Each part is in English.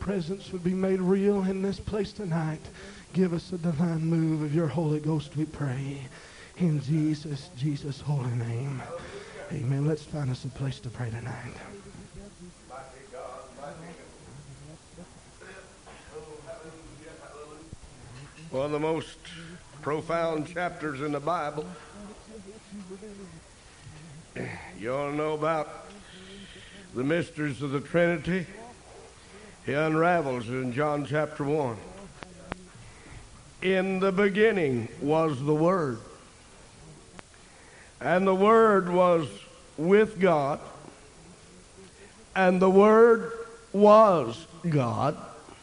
presence would be made real in this place tonight. Give us a divine move of your Holy Ghost, we pray. In Jesus' holy name. Amen. Let's find us a place to pray tonight. One of the most profound chapters in the Bible. You all know about the mysteries of the Trinity. He unravels in John chapter 1. In the beginning was the Word, and the Word was with God, and the Word was God.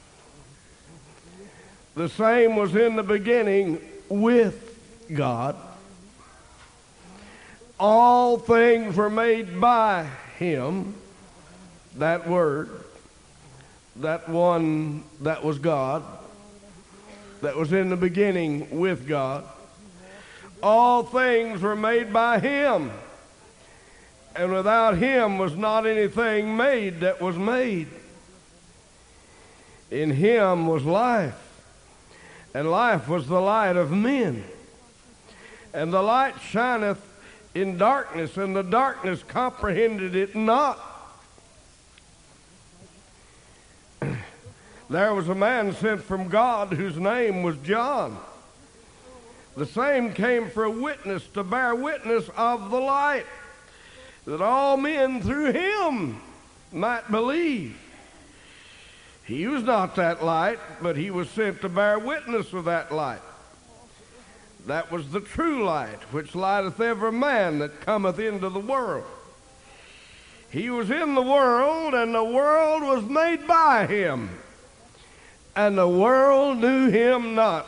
The same was in the beginning with God. All things were made by Him, that Word, that one that was God, that was in the beginning with God. All things were made by Him, and without Him was not anything made that was made. In Him was life, and life was the light of men. And the light shineth in darkness, and the darkness comprehended it not. There was a man sent from God whose name was John. The same came for a witness, to bear witness of the light, that all men through him might believe. He was not that light, but he was sent to bear witness of that light. That was the true light, which lighteth every man that cometh into the world. He was in the world, and the world was made by him, and the world knew him not.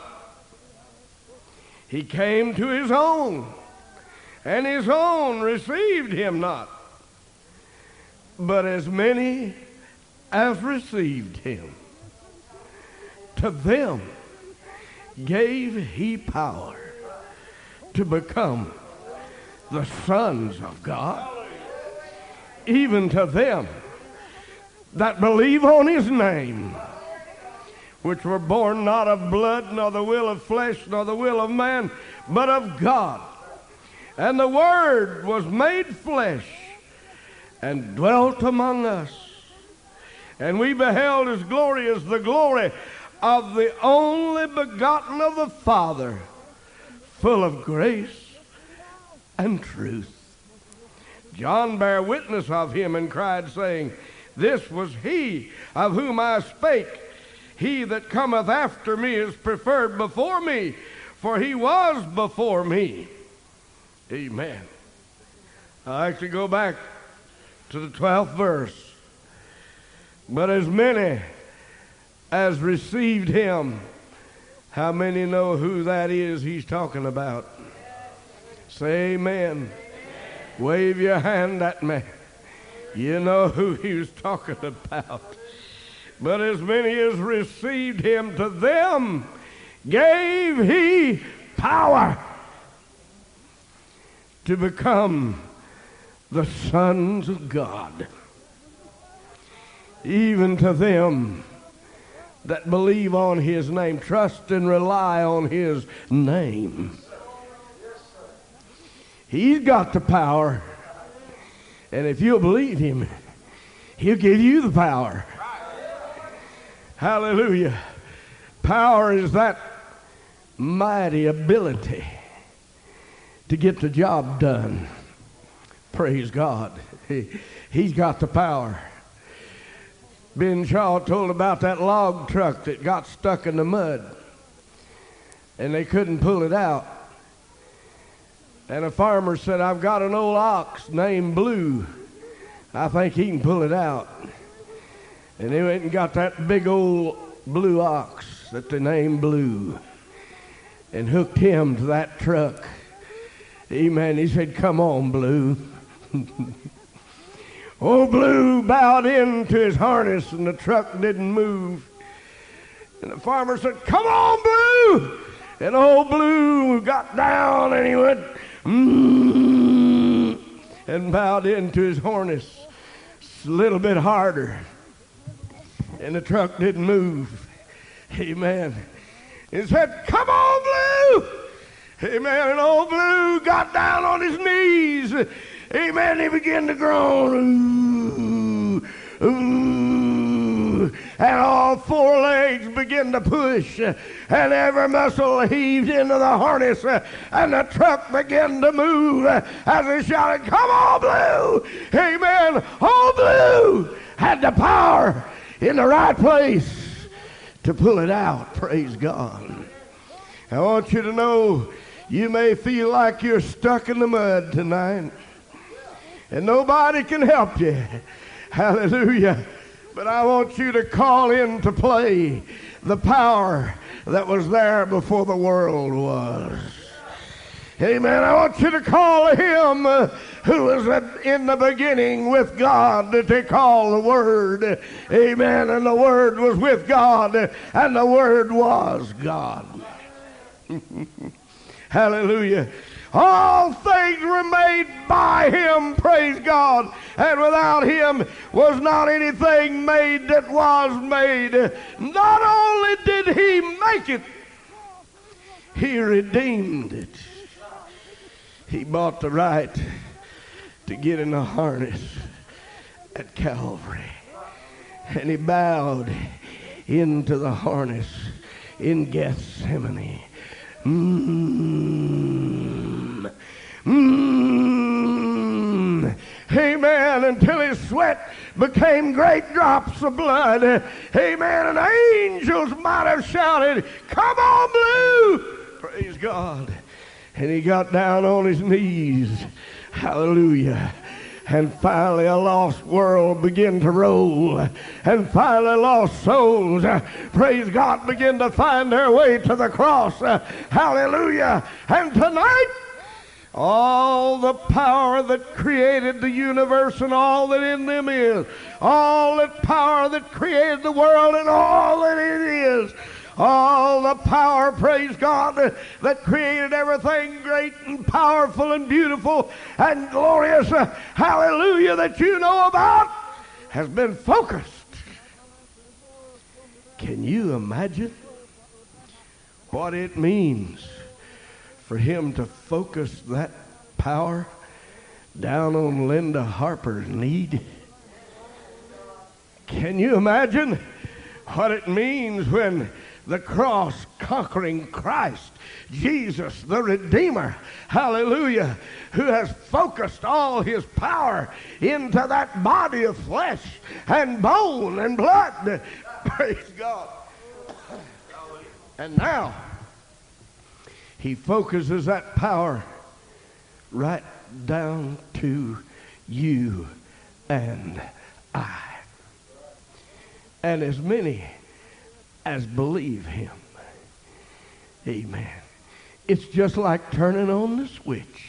He came to his own, and his own received him not. But as many as received him, to them gave he power to become the sons of God, even to them that believe on his name, which were born not of blood, nor the will of flesh, nor the will of man, but of God. And the Word was made flesh and dwelt among us. And we beheld his glory as the glory of the only begotten of the Father, full of grace and truth. John bare witness of him and cried, saying, This was he of whom I spake. He that cometh after me is preferred before me, for he was before me. Amen. I like to go back to the 12th verse. But as many as received him, how many know who that is he's talking about? Say amen. Wave your hand at me. You know who he was talking about. But as many as received him, to them gave he power to become the sons of God, even to them that believe on his name, trust and rely on his name. He's got the power, and if you'll believe him, he'll give you the power. Hallelujah. Power is that mighty ability to get the job done. Praise God. He's got the power. Ben Shaw told about that log truck that got stuck in the mud, and they couldn't pull it out. And a farmer said, I've got an old ox named Blue. I think he can pull it out. And they went and got that big old blue ox that they named Blue and hooked him to that truck. Amen. He said, come on, Blue. Old Blue bowed into his harness, and the truck didn't move. And the farmer said, come on, Blue. And old Blue got down, and he went, and bowed into his harness a little bit harder. And the truck didn't move. Amen. He said, come on, Blue. Amen. And old Blue got down on his knees. Amen. He began to groan. Ooh, ooh. And all four legs began to push. And every muscle heaved into the harness. And the truck began to move as he shouted, come on, Blue. Amen. Old Blue had the power in the right place to pull it out. Praise God. I want you to know you may feel like you're stuck in the mud tonight and nobody can help you. Hallelujah. But I want you to call into play the power that was there before the world was. Amen. I want you to call him who was in the beginning with God to call the Word. Amen. And the Word was with God, and the Word was God. Hallelujah. All things were made by him, praise God. And without him was not anything made that was made. Not only did he make it, he redeemed it. He bought the right to get in the harness at Calvary. And he bowed into the harness in Gethsemane. Amen. Until his sweat became great drops of blood. Amen. And angels might have shouted, come on, Blue. Praise God. And he got down on his knees. Hallelujah. And finally a lost world began to roll. And finally lost souls, praise God, begin to find their way to the cross. Hallelujah. And tonight, all the power that created the universe and all that in them is, all that power that created the world and all that it is, all the power, praise God, that created everything great and powerful and beautiful and glorious, hallelujah, that you know about, has been focused. Can you imagine what it means for him to focus that power down on Linda Harper's need? Can you imagine what it means when the cross-conquering Christ, Jesus, the Redeemer, hallelujah, who has focused all his power into that body of flesh and bone and blood, praise God. And now, he focuses that power right down to you and I. And as many as believe him. Amen. It's just like turning on the switch.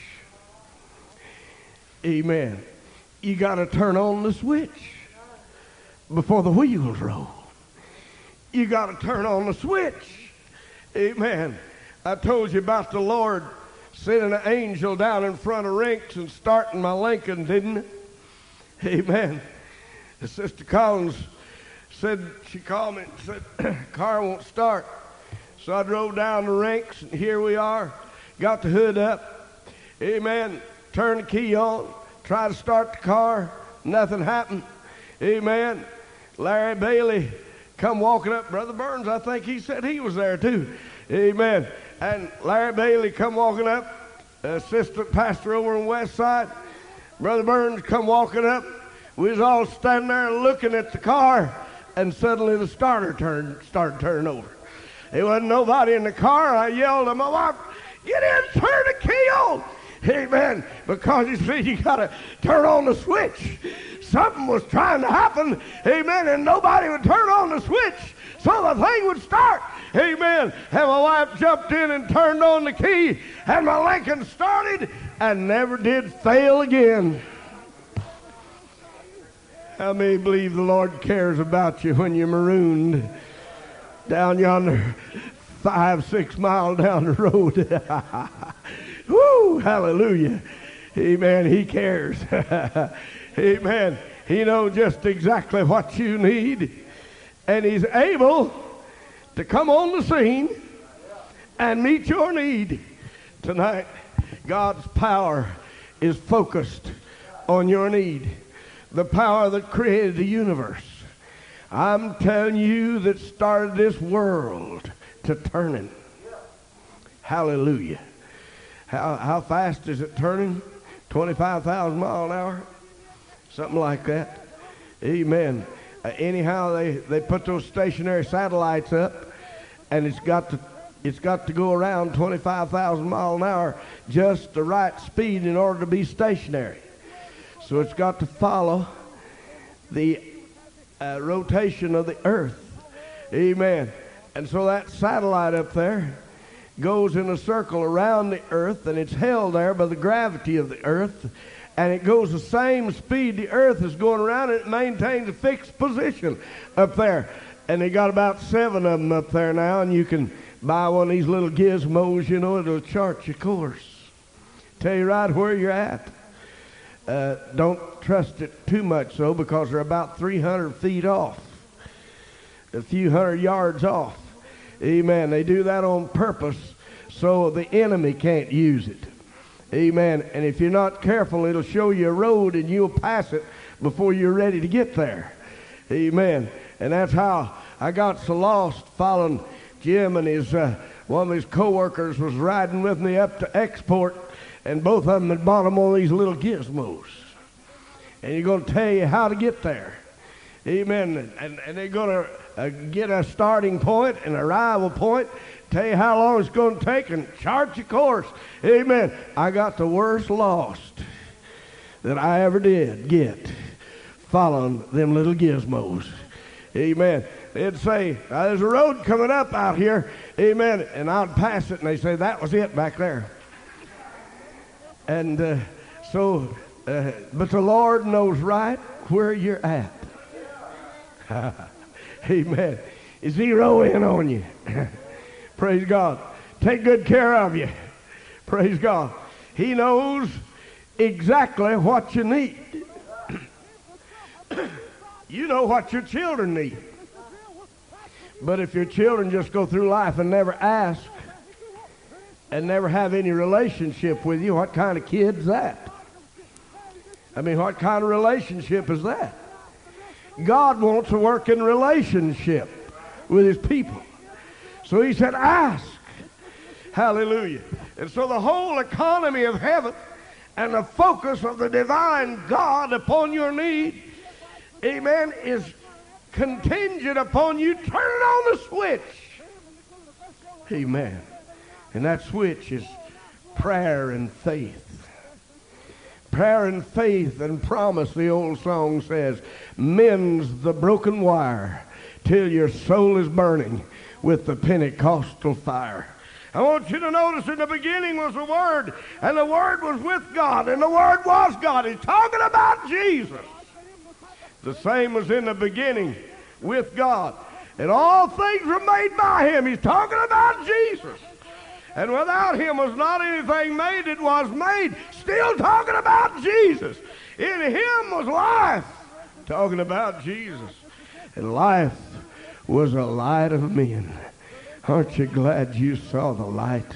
Amen. You got to turn on the switch before the wheels roll. You got to turn on the switch. Amen. I told you about the Lord sending an angel down in front of Rinks and starting my Lincoln, didn't it? Amen. Sister Collins said, she called me and said, car won't start. So I drove down to Rinks, and here we are. Got the hood up. Amen. Turned the key on. Tried to start the car. Nothing happened. Amen. Larry Bailey come walking up. Brother Burns, I think he said he was there too. Amen. And Larry Bailey come walking up. Assistant pastor over on West Side. Brother Burns come walking up. We was all standing there looking at the car. And suddenly the starter started turning over. There wasn't nobody in the car. I yelled at my wife, get in, turn the key on. Amen. Because you see, you got to turn on the switch. Something was trying to happen. Amen. And nobody would turn on the switch so the thing would start. Amen. And my wife jumped in and turned on the key. And my Lincoln started and never did fail again. How many believe the Lord cares about you when you're marooned down yonder 5-6 miles down the road? Woo, hallelujah. Amen. He cares. Amen. He knows just exactly what you need. And he's able to come on the scene and meet your need tonight. God's power is focused on your need. The power that created the universe. I'm telling you, that started this world to turning. Hallelujah. How fast is it turning? 25,000 miles an hour? Something like that. Amen. Anyhow, they put those stationary satellites up, and it's got to go around 25,000 miles an hour, just the right speed in order to be stationary. So it's got to follow the rotation of the earth. Amen. And so that satellite up there goes in a circle around the earth, and it's held there by the gravity of the earth, and it goes the same speed the earth is going around, and it maintains a fixed position up there. And they got about 7 of them up there now, and you can buy one of these little gizmos, you know, it'll chart your course. Tell you right where you're at. Don't trust it too much, though, because they're about 300 feet off, a few hundred yards off. Amen. They do that on purpose so the enemy can't use it. Amen. And if you're not careful, it'll show you a road and you'll pass it before you're ready to get there. Amen. And that's how I got so lost following Jim, and his one of his co-workers was riding with me up to Export, and both of them had bought him one of these little gizmos. And you're going to tell you how to get there. Amen. And they're going to get a starting point and arrival point, tell you how long it's going to take, and chart your course. Amen. I got the worst lost that I ever did get following them little gizmos. Amen. They'd say, there's a road coming up out here. Amen. And I'd pass it, and they'd say, that was it back there. And but the Lord knows right where you're at. Amen. Zero in on you. Praise God. Take good care of you. Praise God. He knows exactly what you need. You know what your children need. But if your children just go through life and never ask and never have any relationship with you, what kind of kid's that? I mean, what kind of relationship is that? God wants to work in relationship with his people. So he said, ask. Hallelujah. And so the whole economy of heaven and the focus of the divine God upon your need, amen, is contingent upon you turning on the switch. Amen. And that switch is prayer and faith. Prayer and faith and promise, the old song says, mends the broken wire till your soul is burning with the Pentecostal fire. I want you to notice in the beginning was the Word, and the Word was with God, and the Word was God. He's talking about Jesus. The same was in the beginning with God. And all things were made by him. He's talking about Jesus. And without him was not anything made that was made. Still talking about Jesus. In him was life. Talking about Jesus. And life was a light of men. Aren't you glad you saw the light?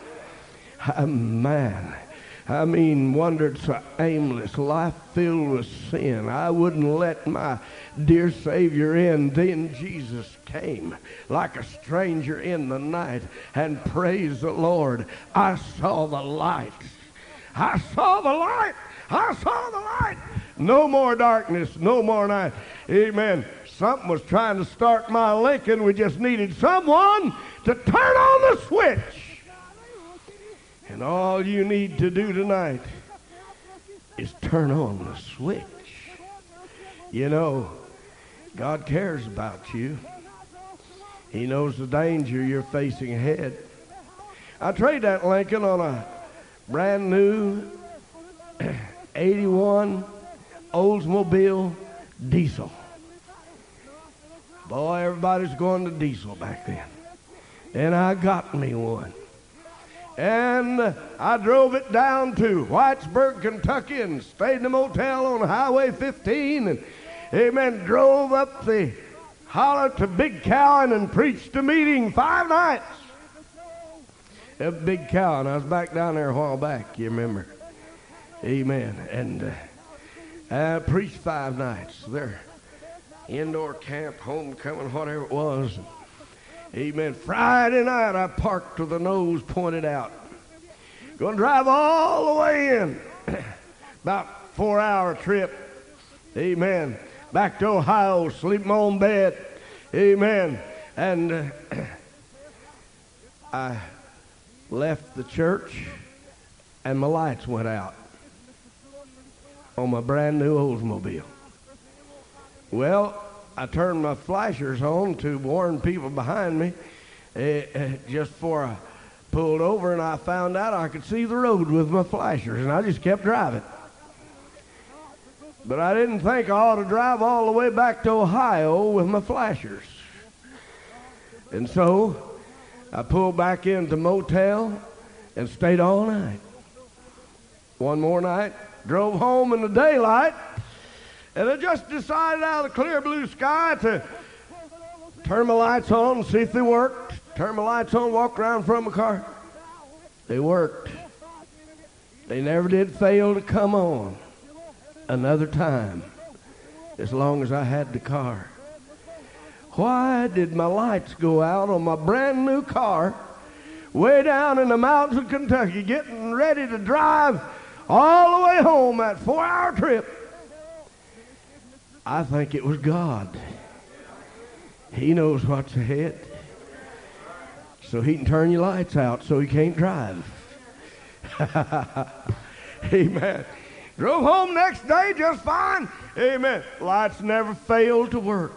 Man, I mean, wandered so aimless, life filled with sin. I wouldn't let my dear Savior in. Then Jesus came like a stranger in the night, and praise the Lord, I saw the light. I saw the light. I saw the light. No more darkness, no more night. Amen. Something was trying to start my Lincoln. We just needed someone to turn on the switch. And all you need to do tonight is turn on the switch. You know, God cares about you. He knows the danger you're facing ahead. I trade that Lincoln on a brand new 81 Oldsmobile diesel. Boy, everybody's going to diesel back then. And I got me one. And I drove it down to Whitesburg, Kentucky, and stayed in a motel on Highway 15. And, amen, drove up the hollered to Big Cowan and preached a meeting 5 nights. At Big Cowan, I was back down there a while back, you remember. Amen. And I preached 5 nights there. Indoor camp, homecoming, whatever it was. Amen. Friday night, I parked with the nose pointed out. Going to drive all the way in. About 4-hour trip. Amen. Back to Ohio, sleep in my own bed. Amen. And I left the church, and my lights went out on my brand new Oldsmobile. Well, I turned my flashers on to warn people behind me just before I pulled over, and I found out I could see the road with my flashers, and I just kept driving. But I didn't think I ought to drive all the way back to Ohio with my flashers. And so I pulled back into the motel and stayed all night. One more night, drove home in the daylight, and I just decided out of the clear blue sky to turn my lights on and see if they worked. Turn my lights on, walk around from my car. They worked. They never did fail to come on another time as long as I had the car. Why did my lights go out on my brand new car way down in the mountains of Kentucky, getting ready to drive all the way home, that 4-hour trip? I think it was God. He knows what's ahead. So he can turn your lights out so you can't drive. Amen. Drove home next day just fine. Amen. Lights never failed to work.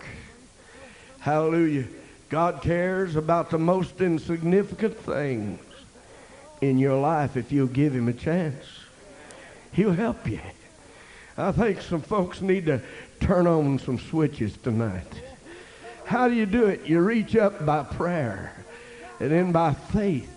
Hallelujah. God cares about the most insignificant things in your life if you'll give him a chance. He'll help you. I think some folks need to turn on some switches tonight. How do you do it? You reach up by prayer, and then by faith,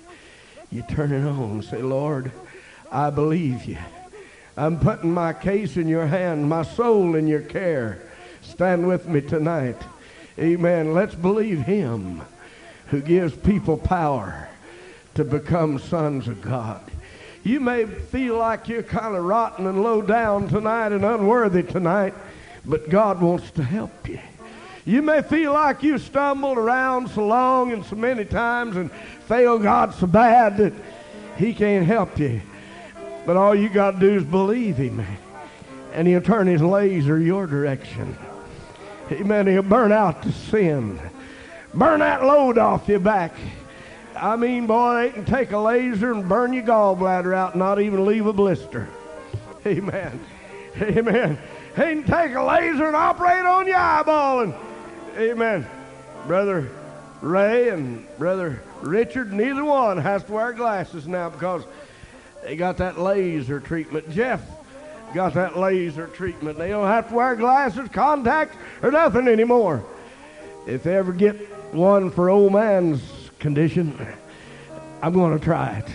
you turn it on and say, Lord, I believe you. I'm putting my case in your hand, my soul in your care. Stand with me tonight. Amen. Let's believe him who gives people power to become sons of God. You may feel like you're kind of rotten and low down tonight and unworthy tonight, but God wants to help you. You may feel like you stumbled around so long and so many times and failed God so bad that he can't help you. But all you got to do is believe him, and he'll turn his laser your direction. Amen. He'll burn out the sin. Burn that load off your back. I mean, boy, they can take a laser and burn your gallbladder out and not even leave a blister. Amen. Amen. They can take a laser and operate on your eyeball. And amen. Brother Ray and Brother Richard, neither one has to wear glasses now because they got that laser treatment. Jeff got that laser treatment. They don't have to wear glasses, contacts, or nothing anymore. If they ever get one for old man's condition, I'm going to try it.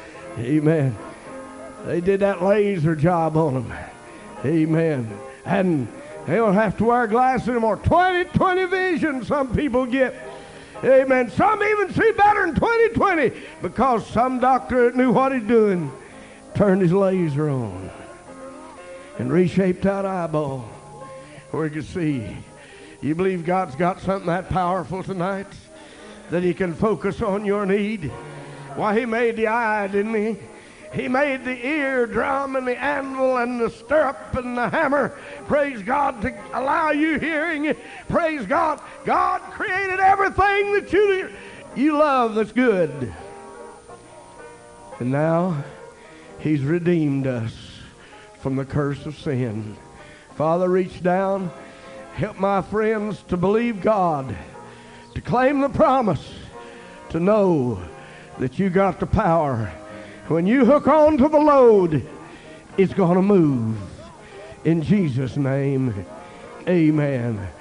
Amen. They did that laser job on them. Amen. And they don't have to wear glasses anymore. 20/20 vision some people get. Amen. Some even see better in 20/20 because some doctor that knew what he's doing turned his laser on and reshaped that eyeball where he could see. You believe God's got something that powerful tonight that he can focus on your need? Why, he made the eye, didn't he? He made the eardrum and the anvil and the stirrup and the hammer. Praise God, to allow you hearing. Praise God. God created everything that you love that's good. And now he's redeemed us from the curse of sin. Father, reach down. Help my friends to believe God, to claim the promise, to know that you got the power. When you hook on to the load, it's going to move. In Jesus' name, amen.